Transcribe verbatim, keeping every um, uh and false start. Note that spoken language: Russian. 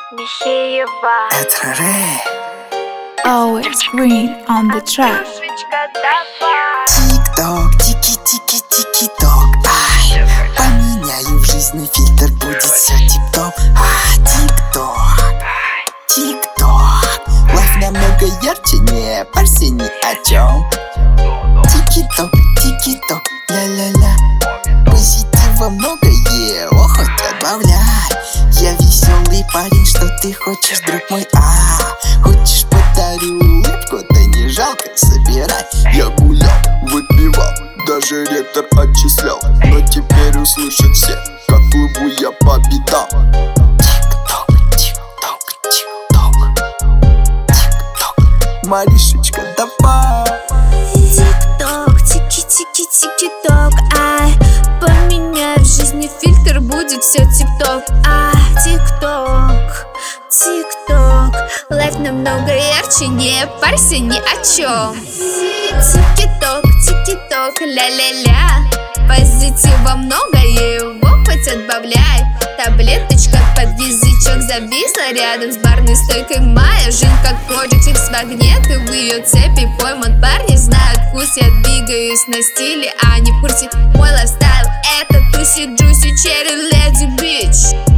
Михеева. Это Рэй. Always green on the track. Тик-ток, тики-тики-тики-ток. Ай, поменяю в жизни фильтр, будет все тип-топ. А, тик-ток, тик-ток. Лайф намного ярче, не парься ни о чем. Тики-ток, тики-ток, ля-ля-ля. Позитива много, е, о, хоть отбавляй. Я веселый парень, что ты хочешь, друг мой, а? Хочешь, подарю улыбку, да не жалко, собирай. Я гулял, выпивал, даже ректор отчислял. Но теперь услышат все, как плыву я по битам. Тик-ток, тик-ток, тик-ток, тик-ток. Маришечка, давай. Тик-ток, тики-тики-тики-ток, ай. Поменяй в жизни фильтр, будет все тип-топ. А, тик-ток, тик-ток. Лайф намного ярче, не парься ни о чем. Тики-ток, тики-ток, ля-ля-ля. Позитива много, его хоть отбавляй. Таблеточка под язычок зависла рядом с барной стойкой Майя. Жизнь как Project X в огне, ты в ее цепи пойман. Парни знают вкус, я двигаюсь на стиле, а не в курсе. Мой лайфстайл — это туси, джуси, черри, леди, бич.